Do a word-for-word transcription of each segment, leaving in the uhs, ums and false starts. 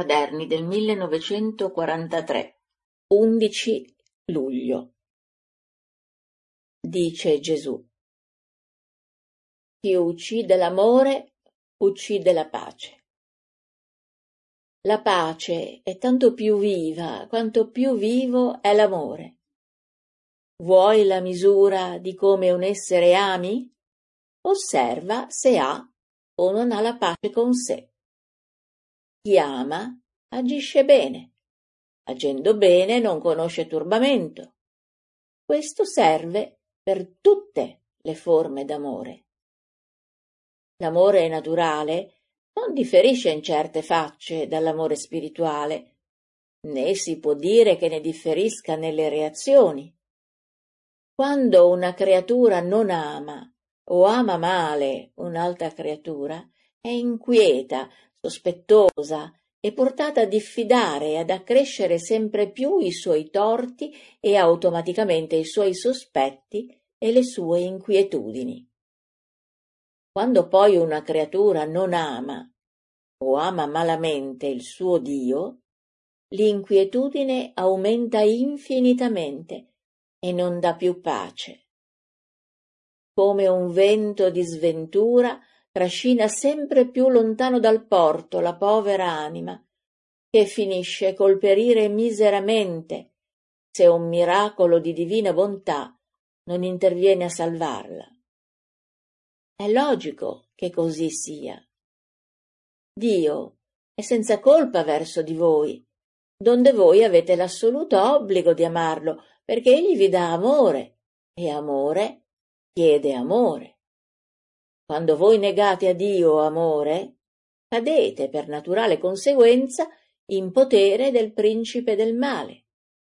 Quaderni del millenovecentoquarantatré, undici luglio. Dice Gesù: chi uccide l'amore uccide la pace. La pace è tanto più viva quanto più vivo è l'amore. Vuoi la misura di come un essere ami? Osserva se ha o non ha la pace con sé. Chi ama agisce bene, agendo bene non conosce turbamento. Questo serve per tutte le forme d'amore. L'amore naturale non differisce in certe facce dall'amore spirituale, né si può dire che ne differisca nelle reazioni. Quando una creatura non ama o ama male un'altra creatura, è inquieta, sospettosa e portata a diffidare e ad accrescere sempre più i suoi torti e automaticamente i suoi sospetti e le sue inquietudini. Quando poi una creatura non ama o ama malamente il suo Dio, l'inquietudine aumenta infinitamente e non dà più pace. Come un vento di sventura trascina sempre più lontano dal porto la povera anima, che finisce col perire miseramente se un miracolo di divina bontà non interviene a salvarla. È logico che così sia. Dio è senza colpa verso di voi, donde voi avete l'assoluto obbligo di amarlo, perché egli vi dà amore, e amore chiede amore. Quando voi negate a Dio amore, cadete per naturale conseguenza in potere del principe del male.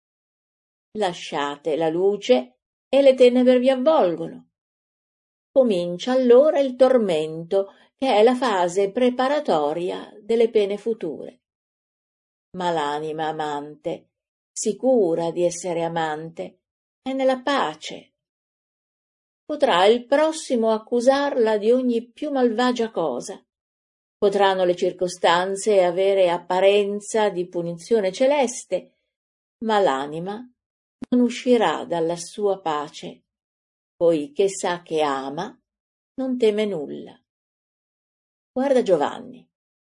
Lasciate la luce e le tenebre vi avvolgono. Comincia allora il tormento, che è la fase preparatoria delle pene future. Ma l'anima amante, sicura di essere amante, è nella pace. Potrà il prossimo accusarla di ogni più malvagia cosa. Potranno le circostanze avere apparenza di punizione celeste, ma l'anima non uscirà dalla sua pace, poiché sa che ama, non teme nulla. Guarda Giovanni.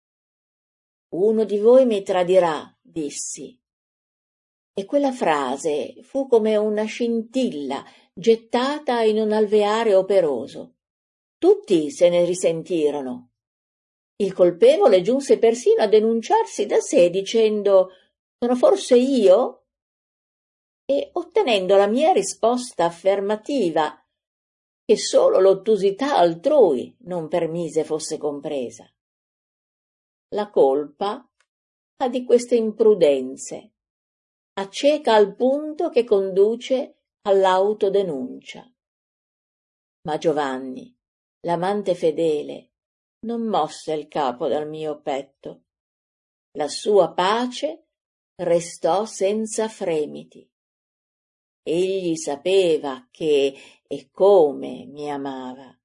Uno di voi mi tradirà, dissi. E quella frase fu come una scintilla gettata in un alveare operoso. Tutti se ne risentirono. Il colpevole giunse persino a denunciarsi da sé dicendo: «Sono forse io?» E ottenendo la mia risposta affermativa, che solo l'ottusità altrui non permise fosse compresa. La colpa ha di queste imprudenze, acceca al punto che conduce all'autodenuncia. Ma Giovanni, l'amante fedele, non mosse il capo dal mio petto. La sua pace restò senza fremiti. Egli sapeva che e come mi amava.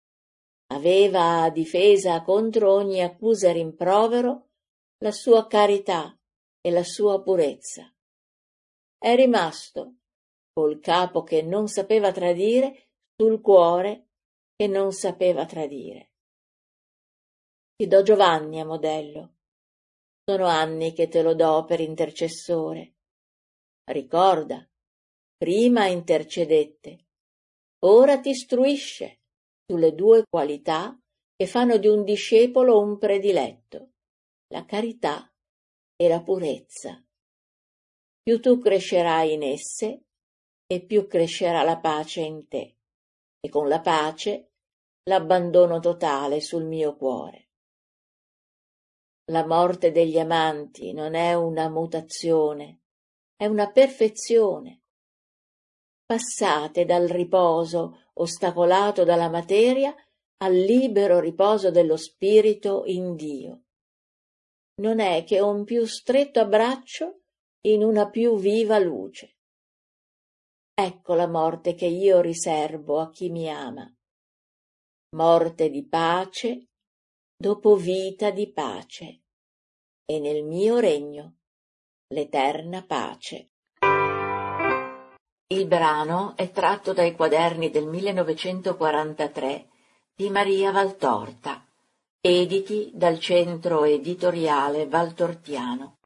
Aveva a difesa contro ogni accusa e rimprovero la sua carità e la sua purezza. È rimasto col capo che non sapeva tradire sul cuore che non sapeva tradire. Ti do Giovanni a modello. Sono anni che te lo do per intercessore. Ricorda, prima intercedette, ora ti istruisce sulle due qualità che fanno di un discepolo un prediletto, la carità e la purezza. Più tu crescerai in esse, e più crescerà la pace in te, e con la pace l'abbandono totale sul mio cuore. La morte degli amanti non è una mutazione, è una perfezione. Passate dal riposo ostacolato dalla materia al libero riposo dello spirito in Dio. Non è che un più stretto abbraccio in una più viva luce. Ecco la morte che io riservo a chi mi ama. Morte di pace dopo vita di pace. e nel mio regno l'eterna pace. Il brano è tratto dai quaderni del millenovecentoquarantatré di Maria Valtorta, editi dal Centro Editoriale Valtortiano.